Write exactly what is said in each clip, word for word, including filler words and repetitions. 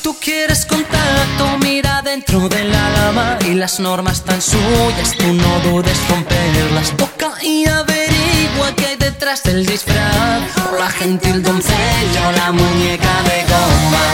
tú quieres contacto, mira dentro de la lama y las normas tan suyas, tú no dudes romperlas. Toca y averigua qué hay detrás del disfraz, o la gentil doncella o la muñeca de goma.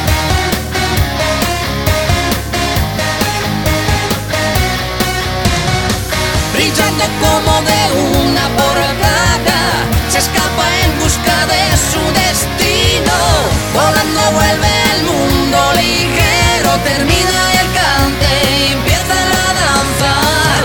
Brillando como de una portada, se escapa en busca de su destino. Volando vuelve el mundo ligero, termina el cante y empieza la danza.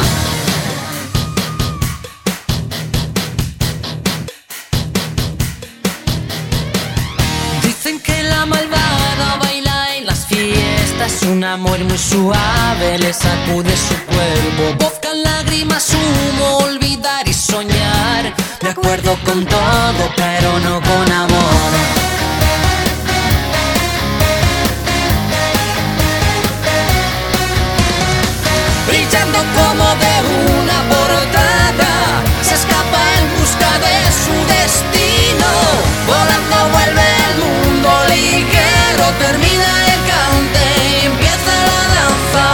Dicen que la malvada baila en las fiestas, un amor muy suave le sacude su cuerpo. Vodka, lágrimas, humo, olvidar y soñar. De acuerdo con todo, pero no con amor. Brillando como de una portada, se escapa en busca de su destino. Volando vuelve el mundo ligero, termina el cante y empieza la danza.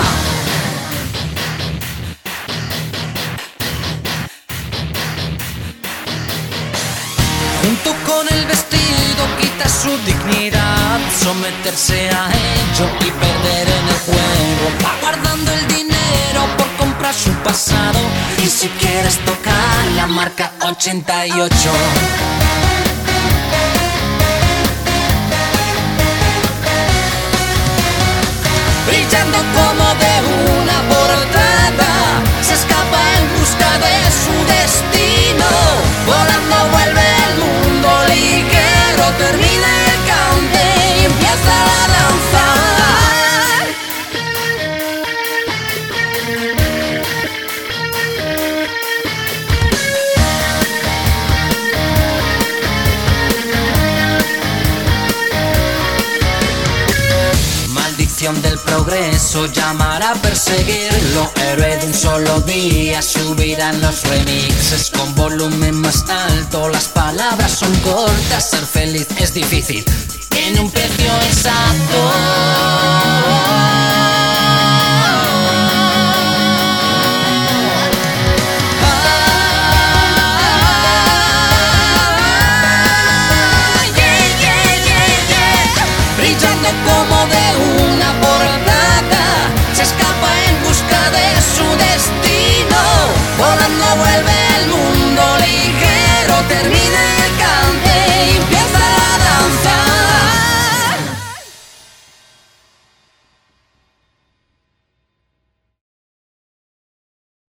Junto con el vestido quita su dignidad, someterse a ello y perder en el juego. Va guardando el dinero por comprar su pasado, y si quieres tocar la marca ochenta y ocho. Brillando como de una portada, se escapa en busca de su destino. Volando vuelve el mundo ligero, termina el cante y empieza la danza. Maldición del progreso llamará a perseguirlo. Héroe de un solo día, subirán los remixes con volumen más alto. Las palabras son cortas, ser feliz es difícil, tiene un precio exacto. Brillando como de una portada, se escapa en busca de su destino. Volando vuelve el mundo